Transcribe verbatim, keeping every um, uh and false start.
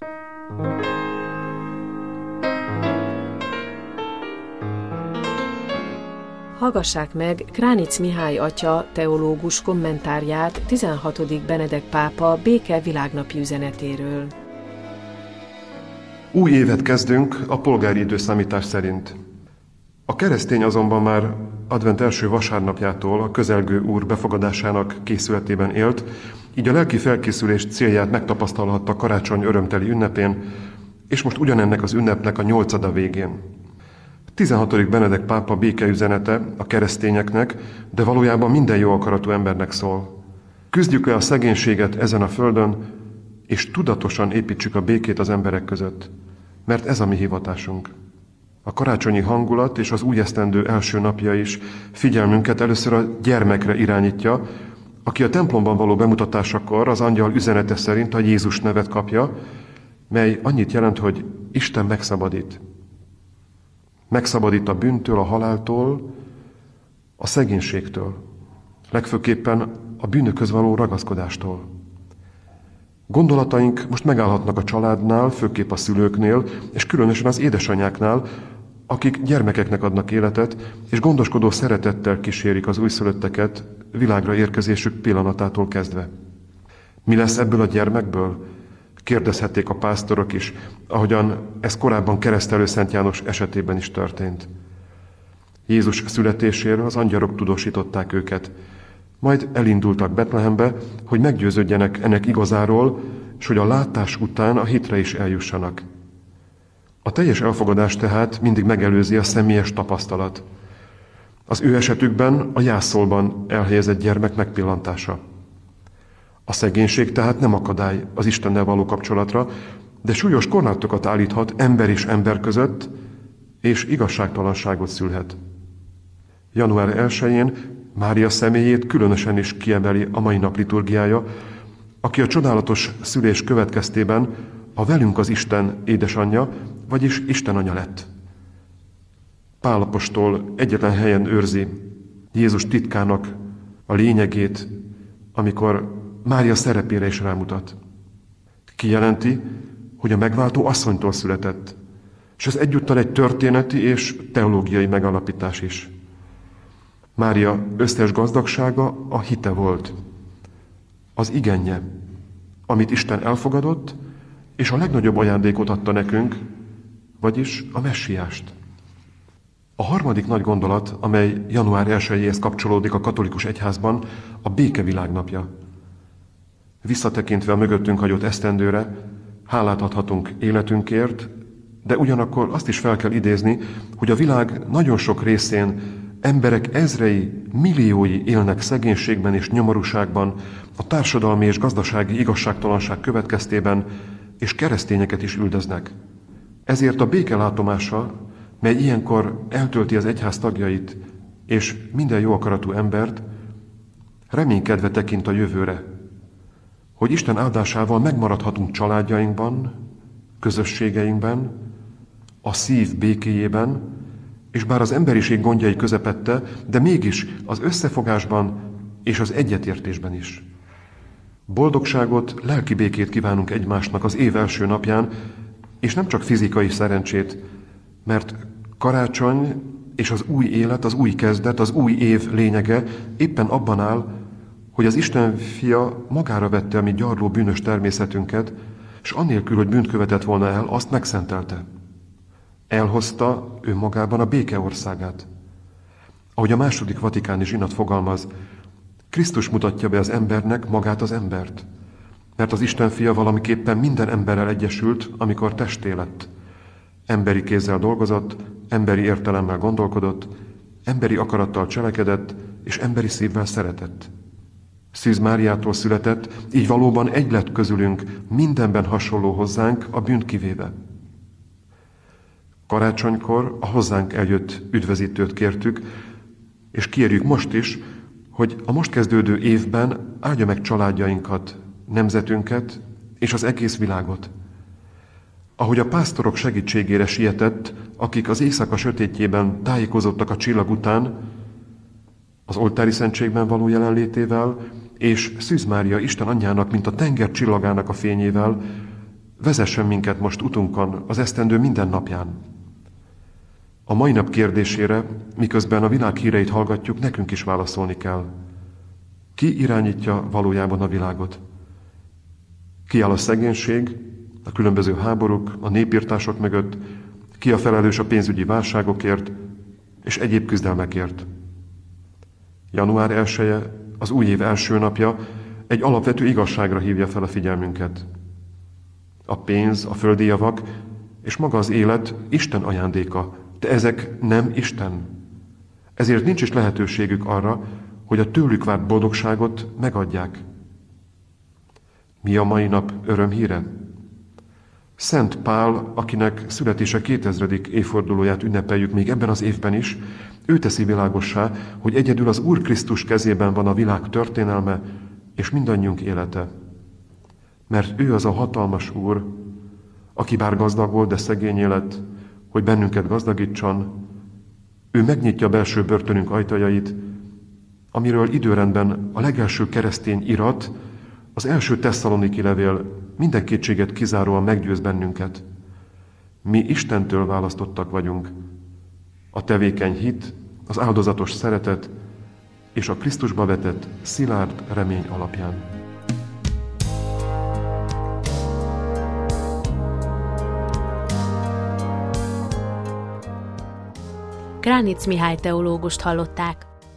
Hallgassák meg Kránic Mihály atya teológus kommentárját tizenhatodik Benedek pápa béke világnapi üzenetéről. Új évet kezdünk a polgári időszámítás szerint. A keresztény azonban már advent első vasárnapjától a közelgő Úr befogadásának készületében élt, így a lelki felkészülés célját megtapasztalhatta karácsony örömteli ünnepén, és most ugyanennek az ünnepnek a nyolcada végén. tizenhatodik Benedek pápa békeüzenete a keresztényeknek, de valójában minden jó akaratú embernek szól. Küzdjük le a szegénységet ezen a földön, és tudatosan építsük a békét az emberek között, mert ez a mi hivatásunk. A karácsonyi hangulat és az új esztendő első napja is figyelmünket először a gyermekre irányítja, aki a templomban való bemutatásakor az angyal üzenete szerint a Jézus nevet kapja, mely annyit jelent, hogy Isten megszabadít. Megszabadít a bűntől, a haláltól, a szegénységtől, legfőképpen a bűnökhöz való ragaszkodástól. Gondolataink most megállhatnak a családnál, főképp a szülőknél, és különösen az édesanyáknál, akik gyermekeknek adnak életet, és gondoskodó szeretettel kísérik az újszülötteket világra érkezésük pillanatától kezdve. Mi lesz ebből a gyermekből? Kérdezhették a pásztorok is, ahogyan ez korábban Keresztelő Szent János esetében is történt. Jézus születéséről az angyalok tudósították őket, majd elindultak Betlehembe, hogy meggyőződjenek ennek igazáról, és hogy a látás után a hitre is eljussanak. A teljes elfogadás tehát mindig megelőzi a személyes tapasztalat. Az ő esetükben a jászolban elhelyezett gyermek megpillantása. A szegénység tehát nem akadály az Istennel való kapcsolatra, de súlyos korlátokat állíthat ember és ember között, és igazságtalanságot szülhet. január elsején Mária személyét különösen is kiemeli a mai nap liturgiája, aki a csodálatos szülés következtében a velünk az Isten édesanyja, vagyis Isten anya lett. Pál apostol egyetlen helyen őrzi Jézus titkának a lényegét, amikor Mária szerepére is rámutat. Kijelenti, hogy a megváltó asszonytól született, és ez egyúttal egy történeti és teológiai megalapítás is. Mária összes gazdagsága a hite volt, az igenje, amit Isten elfogadott, és a legnagyobb ajándékot adta nekünk, vagyis a messiást. A harmadik nagy gondolat, amely január elsejéhez kapcsolódik a katolikus egyházban, a béke világnapja. Visszatekintve a mögöttünk hagyott esztendőre, hálát adhatunk életünkért, de ugyanakkor azt is fel kell idézni, hogy a világ nagyon sok részén emberek ezrei, milliói élnek szegénységben és nyomorúságban, a társadalmi és gazdasági igazságtalanság következtében, és keresztényeket is üldöznek. Ezért a béke látomása, mely ilyenkor eltölti az egyház tagjait és minden jó akaratú embert, reménykedve tekint a jövőre, hogy Isten áldásával megmaradhatunk családjainkban, közösségeinkben, a szív békéjében, és bár az emberiség gondjai közepette, de mégis az összefogásban és az egyetértésben is. Boldogságot, lelki békét kívánunk egymásnak az év első napján, és nem csak fizikai szerencsét, mert karácsony és az új élet, az új kezdet, az új év lényege éppen abban áll, hogy az Isten fia magára vette a mi gyarló bűnös természetünket, és annélkül, hogy bűnt követett volna el, azt megszentelte. Elhozta ő magában a béke országát. Ahogy a második vatikáni zsinat fogalmaz, Krisztus mutatja be az embernek magát az embert, mert az Isten fia valamiképpen minden emberrel egyesült, amikor testé lett. Emberi kézzel dolgozott, emberi értelemmel gondolkodott, emberi akarattal cselekedett, és emberi szívvel szeretett. Szűz Máriától született, így valóban egy lett közülünk, mindenben hasonló hozzánk, a bűnt kivéve. Karácsonykor a hozzánk eljött üdvözítőt kértük, és kérjük most is, hogy a most kezdődő évben áldja meg családjainkat, nemzetünket és az egész világot. Ahogy a pásztorok segítségére sietett, akik az éjszaka sötétjében tájékozottak a csillag után, az oltári szentségben való jelenlétével, és Szűz Mária Isten anyjának, mint a tenger csillagának a fényével, vezessen minket most utunkon az esztendő minden napján. A mai nap kérdésére, miközben a világ híreit hallgatjuk, nekünk is válaszolni kell. Ki irányítja valójában a világot? Ki áll a szegénység, a különböző háborúk, a népirtások mögött, ki a felelős a pénzügyi válságokért és egyéb küzdelmekért? január elseje, az új év első napja egy alapvető igazságra hívja fel a figyelmünket. A pénz, a földi javak és maga az élet Isten ajándéka, de ezek nem Isten. Ezért nincs is lehetőségük arra, hogy a tőlük várt boldogságot megadják. Mi a mai nap örömhíre? Szent Pál, akinek születése kétezredik évfordulóját ünnepeljük még ebben az évben is, ő teszi világossá, hogy egyedül az Úr Krisztus kezében van a világ történelme és mindannyiunk élete. Mert ő az a hatalmas Úr, aki bár gazdag volt, de szegény élet, hogy bennünket gazdagítson, ő megnyitja belső börtönünk ajtajait, amiről időrendben a legelső keresztény irat, az első Tesszaloniki levél minden kétséget kizáróan meggyőz bennünket. Mi Istentől választottak vagyunk. A tevékeny hit, az áldozatos szeretet és a Krisztusba vetett szilárd remény alapján. Kránicz Mihály teológust hallották.